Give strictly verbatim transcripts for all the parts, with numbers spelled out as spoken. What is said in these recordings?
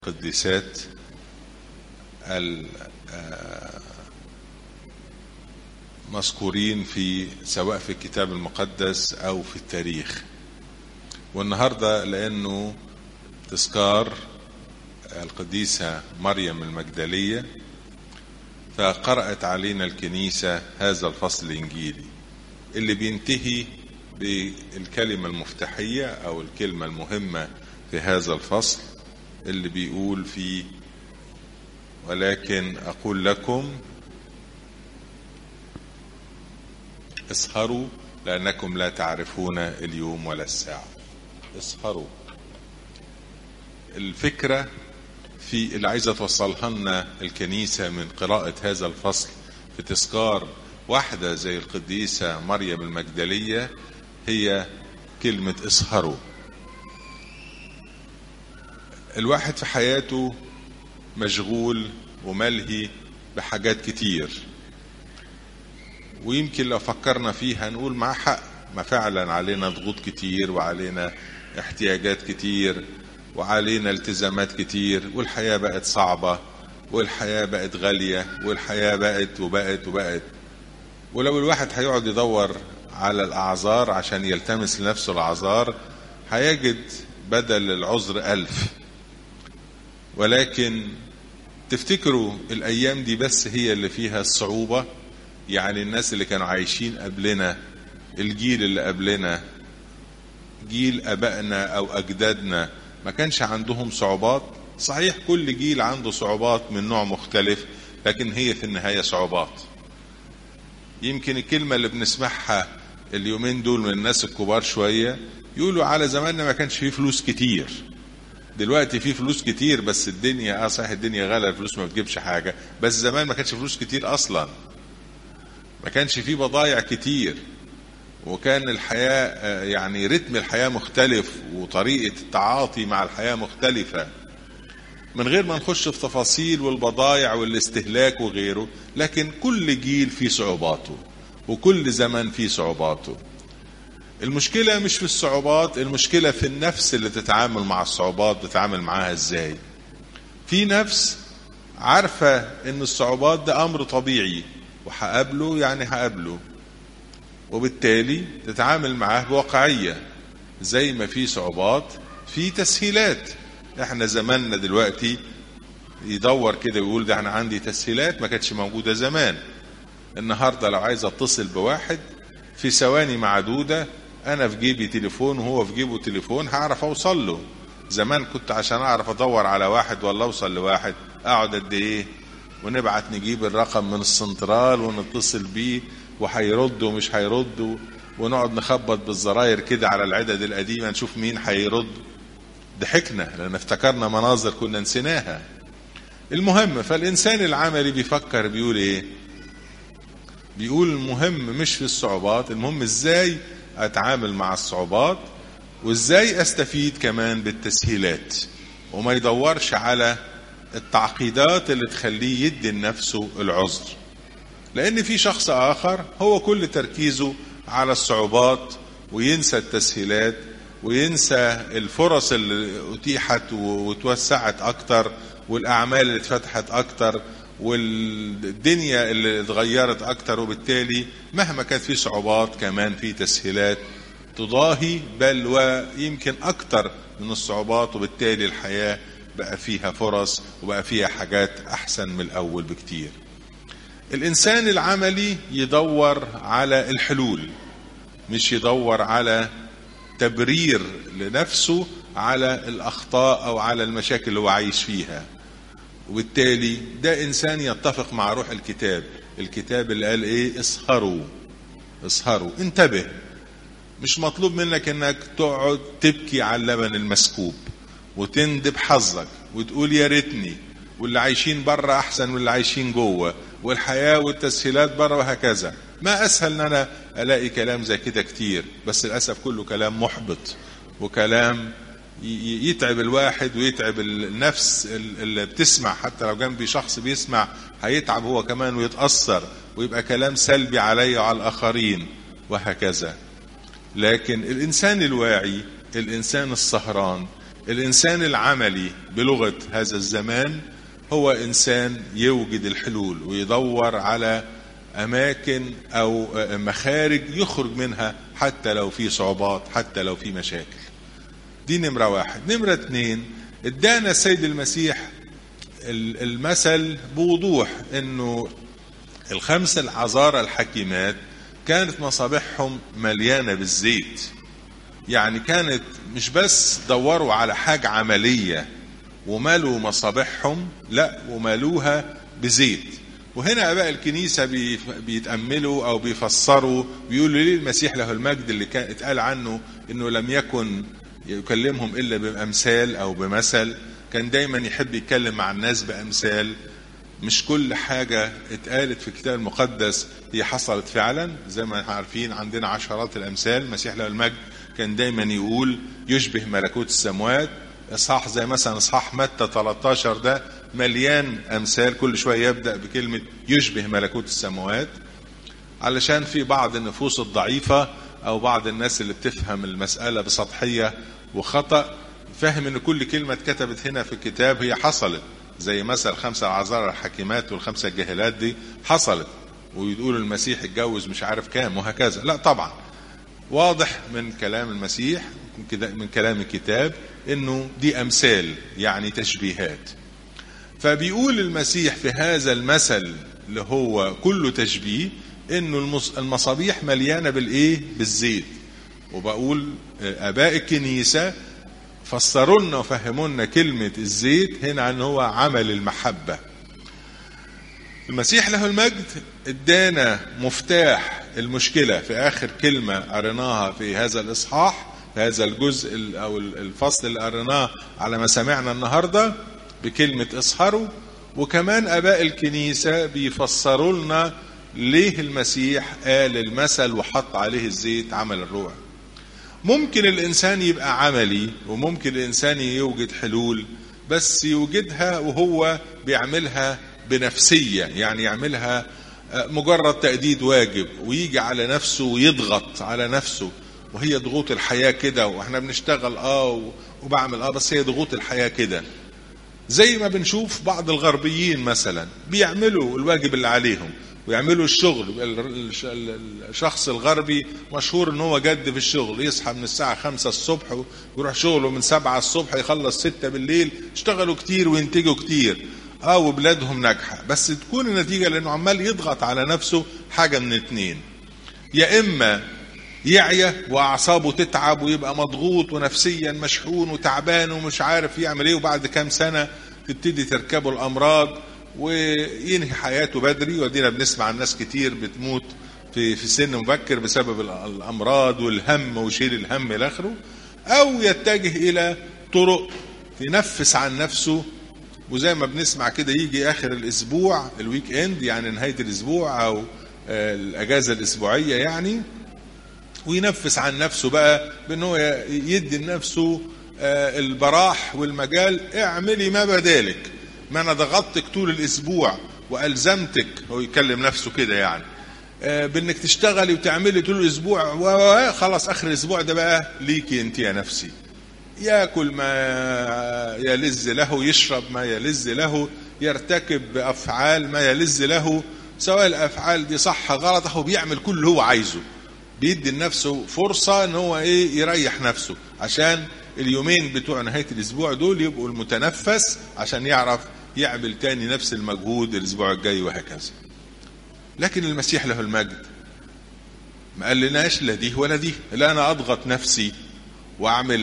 القديسات المذكورين في سواء في الكتاب المقدس او في التاريخ. والنهارده لانه تذكار القديسة مريم المجدلية فقرأت علينا الكنيسة هذا الفصل الإنجيلي اللي بينتهي بالكلمة المفتاحية أو الكلمة المهمة في هذا الفصل اللي بيقول فيه: ولكن أقول لكم اسهروا لأنكم لا تعرفون اليوم ولا الساعة. اسهروا. الفكرة في اللي عايزة توصلها لنا الكنيسة من قراءة هذا الفصل في تذكار واحدة زي القديسة مريم المجدلية هي كلمة اسهروا. الواحد في حياته مشغول وملهي بحاجات كتير، ويمكن لو فكرنا فيها نقول مع حق، ما فعلا علينا ضغوط كتير وعلينا احتياجات كتير وعلينا التزامات كتير، والحياة بقت صعبة والحياة بقت غالية والحياة بقت وبقت وبقت ولو الواحد هيقعد يدور على الأعذار عشان يلتمس لنفسه الأعذار هيجد بدل العذر ألف. ولكن تفتكروا الأيام دي بس هي اللي فيها الصعوبة؟ يعني الناس اللي كانوا عايشين قبلنا، الجيل اللي قبلنا، جيل أبائنا أو أجدادنا، ما كانش عندهم صعوبات؟ صحيح كل جيل عنده صعوبات من نوع مختلف، لكن هي في النهاية صعوبات. يمكن الكلمة اللي بنسمعها اليومين دول من الناس الكبار شوية يقولوا على زماننا ما كانش فيه فلوس كتير. دلوقتي فيه فلوس كتير بس الدنيا اه صحيح الدنيا غالية، الفلوس ما بتجيبش حاجة، بس زمان ما كانش فلوس كتير أصلا، ما كانش فيه بضايع كتير، وكان الحياة يعني رتم الحياة مختلف وطريقة التعاطي مع الحياة مختلفة، من غير ما نخش في تفاصيل والبضايع والاستهلاك وغيره. لكن كل جيل فيه صعوباته وكل زمن فيه صعوباته. المشكلة مش في الصعوبات، المشكلة في النفس اللي تتعامل مع الصعوبات، بتتعامل معاها ازاي. في نفس عارفة ان الصعوبات ده امر طبيعي وهقابله، يعني هقابله، وبالتالي تتعامل معاه بواقعية. زي ما في صعوبات في تسهيلات. احنا زماننا دلوقتي يدور كده ويقول ده انا عندي تسهيلات ما كانتش موجودة زمان. النهاردة لو عايز اتصل بواحد في ثواني معدودة، انا في جيبي تليفون وهو في جيبه تليفون، هعرف اوصل له. زمان كنت عشان اعرف ادور على واحد ولا اوصل لواحد اقعد قد ايه، ونبعت نجيب الرقم من السنترال ونتصل بيه وهيرد ومش هيرد، ونقعد نخبط بالزراير كده على العدد القديمة نشوف مين هيرد. ضحكنا لأن افتكرنا مناظر كنا نسيناها. المهم، فالإنسان العملي بيفكر بيقول ايه؟ بيقول المهم مش في الصعوبات، المهم ازاي اتعامل مع الصعوبات وازاي استفيد كمان بالتسهيلات، وما يدورش على التعقيدات اللي تخليه يدي لنفسه العذر. لأن في شخص آخر هو كل تركيزه على الصعوبات وينسى التسهيلات وينسى الفرص اللي أتيحت وتوسعت أكتر والأعمال اللي اتفتحت أكتر والدنيا اللي اتغيرت أكتر، وبالتالي مهما كانت في صعوبات كمان في تسهيلات تضاهي بل ويمكن أكتر من الصعوبات، وبالتالي الحياة بقى فيها فرص وبقى فيها حاجات أحسن من الأول بكتير. الإنسان العملي يدور على الحلول، مش يدور على تبرير لنفسه على الأخطاء أو على المشاكل اللي هو عايش فيها. وبالتالي ده إنسان يتفق مع روح الكتاب، الكتاب اللي قال إيه؟ اسهروا. اسهروا، انتبه. مش مطلوب منك إنك تقعد تبكي على اللبن المسكوب وتندب حظك وتقول يا ريتني، واللي عايشين بره أحسن من اللي عايشين جوه، والحياة والتسهيلات بره وهكذا. ما أسهل أن أنا ألاقي كلام زي كده كتير، بس للأسف كله كلام محبط وكلام يتعب الواحد ويتعب النفس اللي بتسمع. حتى لو جنبي شخص بيسمع هيتعب هو كمان ويتأثر ويبقى كلام سلبي علي وعلى الآخرين وهكذا. لكن الإنسان الواعي، الإنسان السهران، الإنسان العملي بلغة هذا الزمان هو إنسان يوجد الحلول ويدور على أماكن أو مخارج يخرج منها حتى لو في صعوبات، حتى لو في مشاكل. دي نمرة واحد. نمرة اتنين، ادانا السيد المسيح المثل بوضوح انه الخمسة العذارى الحكيمات كانت مصابيحهم مليانة بالزيت. يعني كانت مش بس دوروا على حاجة عملية ومالوا مصابيحهم، لا ومالوها بزيت. وهنا اباء الكنيسة بيتأملوا او بيفسروا، بيقولوا ليه المسيح له المجد اللي كان اتقال عنه انه لم يكن يكلمهم الا بامثال او بمثل، كان دايما يحب يتكلم مع الناس بامثال. مش كل حاجة اتقالت في الكتاب المقدس هي حصلت فعلا، زي ما احنا عارفين عندنا عشرات الامثال. المسيح له المجد كان دايما يقول يشبه ملكوت السماوات. اصحاح زي مثلا اصحاح متى ثلاثة عشر ده مليان امثال، كل شويه يبدا بكلمه يشبه ملكوت السماوات، علشان في بعض النفوس الضعيفه او بعض الناس اللي بتفهم المساله بسطحيه وخطا، فاهم ان كل كلمه اتكتبت هنا في الكتاب هي حصلت، زي مثل خمسه عذارى الحكيمات والخمسه الجاهلات دي حصلت، ويقولوا المسيح اتجوز مش عارف كام وهكذا. لا طبعا، واضح من كلام المسيح من كلام الكتاب انه دي امثال، يعني تشبيهات. فبيقول المسيح في هذا المثل اللي هو كله تشبيه انه المصابيح مليانه بالايه؟ بالزيت. وبقول اباء الكنيسه فسروا لنا وفهموا لنا كلمه الزيت هنا ان هو عمل المحبه. المسيح له المجد ادانا مفتاح المشكله في اخر كلمه قريناها في هذا الاصحاح، في هذا الجزء او الفصل اللي قريناه على ما سمعنا النهارده بكلمه اسهروا. وكمان اباء الكنيسه بيفسروا لنا ليه المسيح قال المثل وحط عليه الزيت عمل الروح. ممكن الانسان يبقى عملي وممكن الانسان يوجد حلول، بس يوجدها وهو بيعملها بنفسيه، يعني يعملها مجرد تأديد واجب ويجي على نفسه ويضغط على نفسه، وهي ضغوط الحياه كده، واحنا بنشتغل اه وبعمل اه بس هي ضغوط الحياه كده. زي ما بنشوف بعض الغربيين مثلا بيعملوا الواجب اللي عليهم ويعملوا الشغل. الشخص الغربي مشهور ان هو جد في الشغل، يصحى من الساعة خمسة الصبح ويروح شغله من سبعة الصبح يخلص ستة بالليل، اشتغلوا كتير وينتجوا كتير اه وبلادهم ناجحة. بس تكون النتيجة لانه عمال يضغط على نفسه حاجة من اتنين، يا اما يعيا واعصابه تتعب ويبقى مضغوط ونفسيا مشحون وتعبان ومش عارف يعمل ايه، وبعد كام سنة تبتدي تركبه الامراض وينهي حياته بدري. ودينا بنسمع عن ناس كتير بتموت في في سن مبكر بسبب الامراض والهم وشيل الهم الى اخره. او يتجه الى طرق ينفس عن نفسه، وزي ما بنسمع كده يجي اخر الاسبوع الويك اند، يعني نهاية الاسبوع او الاجازة الاسبوعية يعني، وينفس عن نفسه بقى بانه يدي لنفسه البراح والمجال. اعملي ما بدالك، ما انا ضغطتك طول الاسبوع والزمتك، هو يكلم نفسه كده يعني، بانك تشتغلي وتعملي طول الاسبوع، وخلاص اخر الاسبوع ده بقى ليكي انت يا نفسي. ياكل ما يلذ له، يشرب ما يلذ له، يرتكب افعال ما يلذ له، سواء الافعال دي صح غلط، هو بيعمل كل اللي هو عايزه، بيدي لنفسه فرصة ان هو ايه يريح نفسه عشان اليومين بتوع نهاية الاسبوع دول يبقوا المتنفس عشان يعرف يعمل تاني نفس المجهود الاسبوع الجاي وهكذا. لكن المسيح له المجد ما قال لناش لا دي ولا دي، لا انا اضغط نفسي واعمل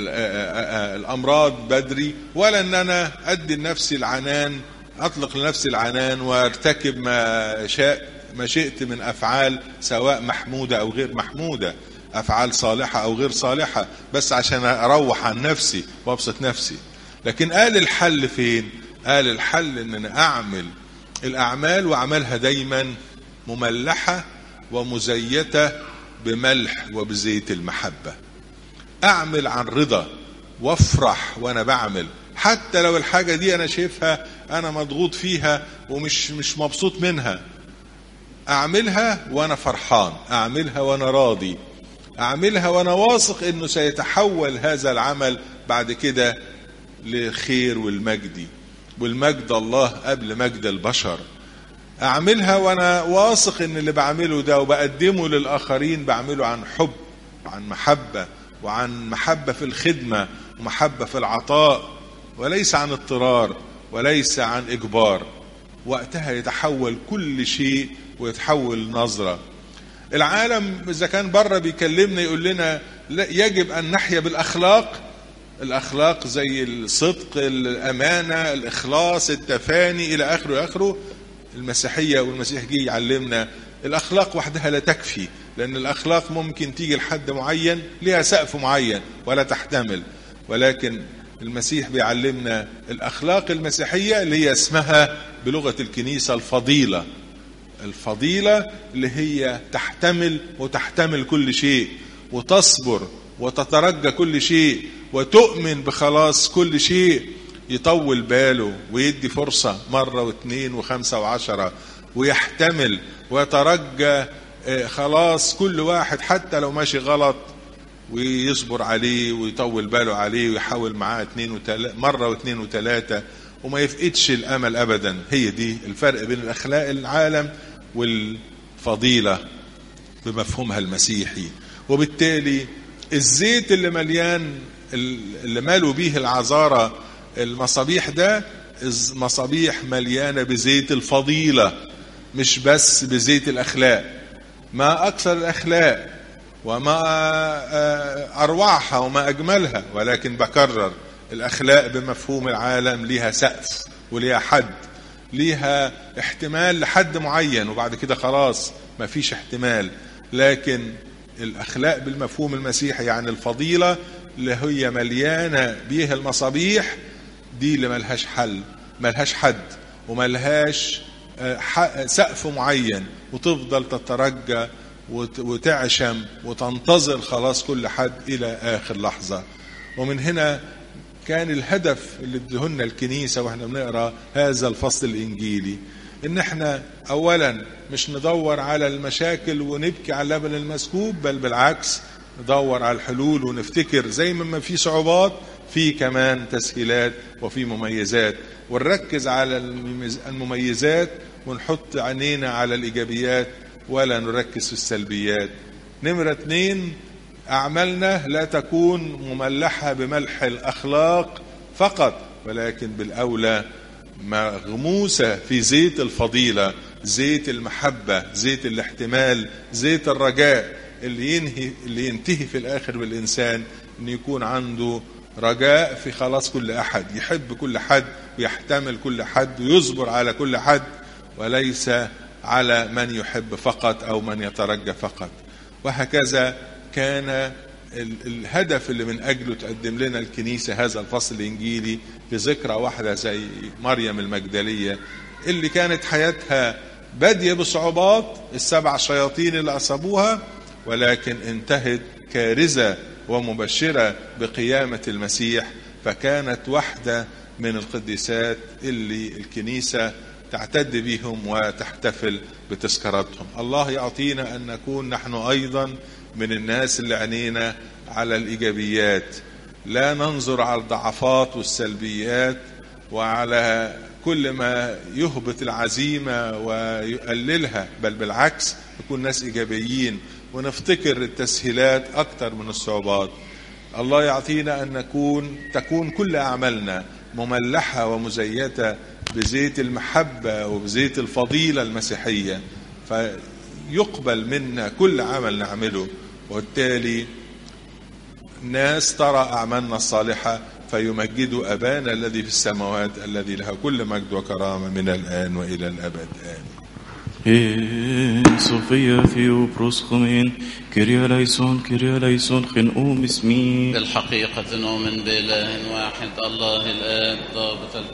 الامراض بدري، ولا ان انا ادي لنفسي العنان، اطلق لنفسي العنان وارتكب ما شاء ما شئت من افعال سواء محمودة او غير محمودة، افعال صالحة او غير صالحة، بس عشان اروح عن نفسي وابسط نفسي. لكن قال الحل فين؟ قال الحل ان انا اعمل الاعمال واعملها دايما مملحة ومزيتة بملح وبزيت المحبة. اعمل عن رضا وافرح وانا بعمل، حتى لو الحاجة دي انا شايفها انا مضغوط فيها ومش مش مبسوط منها، اعملها وانا فرحان، اعملها وانا راضي، اعملها وانا واثق انه سيتحول هذا العمل بعد كده للخير والمجد، والمجد الله قبل مجد البشر. اعملها وانا واثق ان اللي بعمله ده وبقدمه للاخرين بعمله عن حب وعن محبة، وعن محبة في الخدمة ومحبة في العطاء، وليس عن اضطرار وليس عن اجبار. وقتها يتحول كل شيء ويتحول نظرة. العالم اذا كان بره بيكلمنا يقول لنا يجب ان نحيا بالاخلاق، الاخلاق زي الصدق، الامانة، الاخلاص، التفاني الى اخره اخره. المسيحية والمسيح جه يعلمنا الاخلاق وحدها لا تكفي، لان الاخلاق ممكن تيجي لحد معين لها سقف معين ولا تحتمل، ولكن المسيح بيعلمنا الاخلاق المسيحية اللي هي اسمها بلغة الكنيسة الفضيلة. الفضيلة اللي هي تحتمل وتحتمل كل شيء، وتصبر وتترجى كل شيء، وتؤمن بخلاص كل شيء. يطول باله ويدي فرصة مرة واثنين وخمسة وعشرة، ويحتمل ويترجى خلاص كل واحد حتى لو ماشي غلط، ويصبر عليه ويطول باله عليه ويحاول معاه اتنين وتل... مرة واثنين وثلاثة، وما يفقدش الأمل أبدا. هي دي الفرق بين الأخلاق العالم والفضيلة بمفهومها المسيحي. وبالتالي الزيت اللي مليان اللي مالوا به العذارى المصابيح ده مصابيح مليانة بزيت الفضيلة، مش بس بزيت الأخلاق. ما أكثر الأخلاق وما أروعها وما أجملها، ولكن بكرر الأخلاق بمفهوم العالم ليها سقف وليها حد، ليها احتمال لحد معين وبعد كده خلاص ما فيش احتمال. لكن الأخلاق بالمفهوم المسيحي يعني الفضيلة اللي هي مليانة بيها المصابيح دي اللي ملهاش حل، ملهاش حد، وملهاش سقف معين، وتفضل تترجى وتعشم وتنتظر خلاص كل حد إلى آخر لحظة. ومن هنا كان الهدف اللي ادهلنا الكنيسة واحنا بنقرأ هذا الفصل الإنجيلي، إن احنا أولا مش ندور على المشاكل ونبكي على اللبن المسكوب، بل بالعكس ندور على الحلول ونفتكر زي ما في صعوبات في كمان تسهيلات وفي مميزات، ونركز على المميزات ونحط عينينا على الإيجابيات ولا نركز في السلبيات. نمرة اتنين، أعمالنا لا تكون مملحة بملح الأخلاق فقط، ولكن بالأولى مغموسة في زيت الفضيلة، زيت المحبة، زيت الاحتمال، زيت الرجاء، اللي ينهي اللي ينتهي في الآخر بالإنسان أن يكون عنده رجاء في خلاص كل أحد، يحب كل حد ويحتمل كل حد ويصبر على كل حد، وليس على من يحب فقط أو من يترجى فقط. وهكذا كان الهدف اللي من أجله تقدم لنا الكنيسة هذا الفصل الإنجيلي بذكرى واحدة زي مريم المجدلية اللي كانت حياتها بادية بصعوبات، السبع شياطين اللي أصابوها، ولكن انتهت كارثة ومبشرة بقيامة المسيح، فكانت واحدة من القديسات اللي الكنيسة تعتد بهم وتحتفل بتذكاراتهم. الله يعطينا أن نكون نحن أيضا من الناس اللي عينينا على الإيجابيات، لا ننظر على الضعفات والسلبيات وعلى كل ما يهبط العزيمة ويقللها، بل بالعكس نكون ناس إيجابيين ونفتكر التسهيلات أكتر من الصعوبات. الله يعطينا أن نكون تكون كل أعمالنا مملحة ومزيتة بزيت المحبة وبزيت الفضيلة المسيحية، فيقبل منا كل عمل نعمله، وبالتالي الناس ترى أعمالنا الصالحة فيمجدوا أبانا الذي في السماوات الذي له كل مجد وكرامة من الآن وإلى الأبد آمين. صوفيا ثيو بروسخمين كريا ليسون كريا ليسون خنقوم اسمي. بالحقيقة نؤمن بإله واحد الله الآب ضابط